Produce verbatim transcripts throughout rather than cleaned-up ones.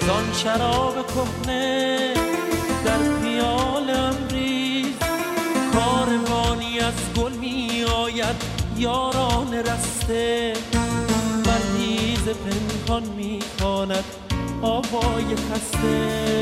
زان شراب کهنه در پیالم ریز، کاروانی از گل می آید یاران رسته، مردیز پنهان می خواند آوای خسته.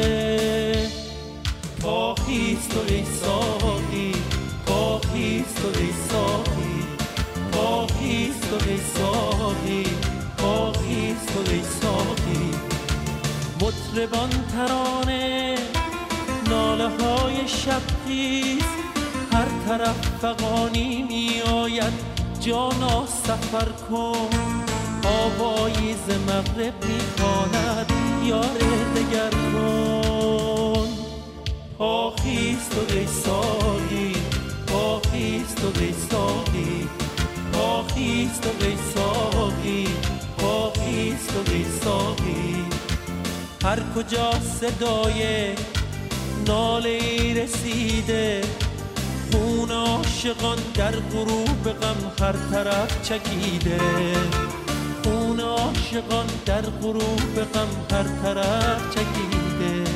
پاکیست و ای ساقی، پاکیست و ای ساقی، پاکیست و ای ساقی، پاکیست و ای ساقی. مطربان ترانه ناله های شبخیز، هر طرف فغانی می آید جانا سفر کن، آوایی ز مغرب می خواند یار دگر کن. پاکیست و ای ساقی، پاکیست و ای ساقی، پاکیست و ای ساقی، پاکیست و ای ساقی. هر کجا صدای ناله ای رسیده، خون عاشقان در غروب غم هر طرف چکیده، خون عاشقان در غروب غم هر طرف چکیده.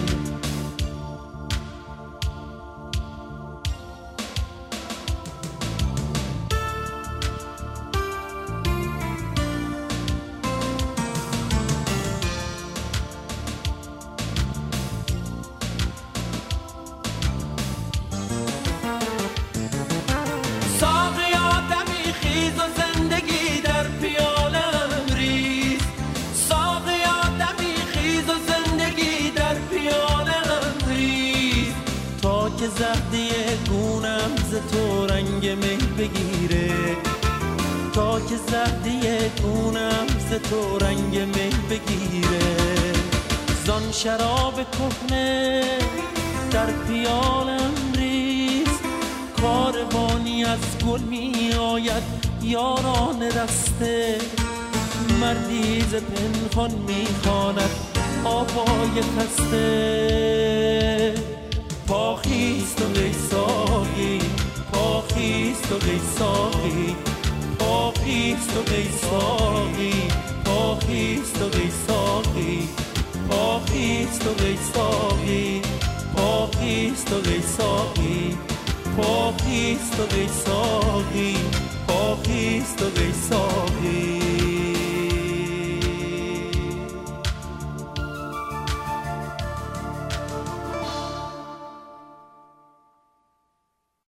زهده گونم ز تو رنگ می بگیره، تا که زهده گونم ز تو رنگ می بگیره. زان شراب کهنه در پیالم ریز، کاروانی از گل می آید یاران رسته، مردی ز پنهان می خواند آوای خسته. پاکیست و ای ساقی، پاکیست و ای ساقی، پاکیست و ای ساقی، پاکیست و ای ساقی، پاکیست و ای ساقی، پاکیست و ای ساقی، پاکیست و ای ساقی، پاکیست و ای ساقی.